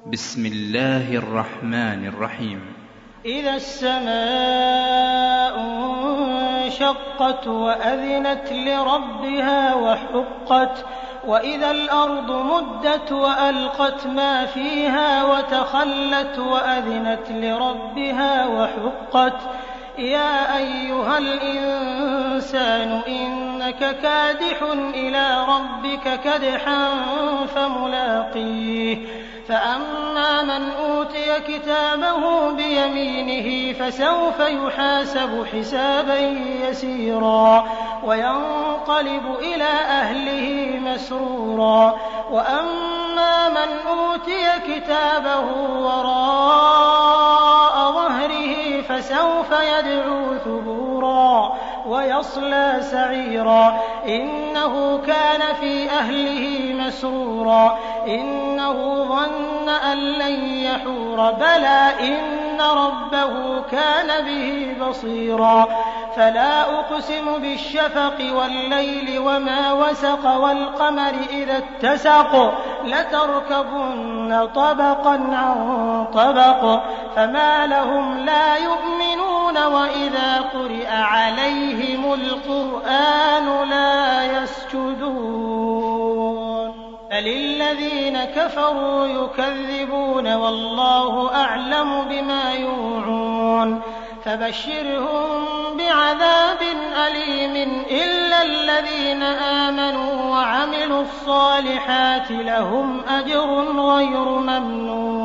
بسم الله الرحمن الرحيم. إذا السماء انشقت وأذنت لربها وحقت وإذا الأرض مدت وألقت ما فيها وتخلت وأذنت لربها وحقت يا أيها الإنسان إنك كادح إلى ربك كدحا فملاقيه فأما من أوتي كتابه بيمينه فسوف يحاسب حسابا يسيرا وينقلب إلى أهله مسرورا وأما من أوتي كتابه وراء ظهره فسوف يدعو ثبورا ويصلى سعيرا إنه كان في أهله مسرورا إنه ظن أن لن يحور بلى إن ربه كان به بصيرا فلا أقسم بالشفق والليل وما وسق والقمر إذا اتسق لتركبن طبقا عن طبق فما لهم لا يؤمنون وإذا قرئ عليهم القرآن لا يسجدون بل الذين كفروا يكذبون والله أعلم بما يوعون فبشرهم بعذاب أليم إلا الذين آمنوا وعملوا الصالحات لهم أجر غير ممنون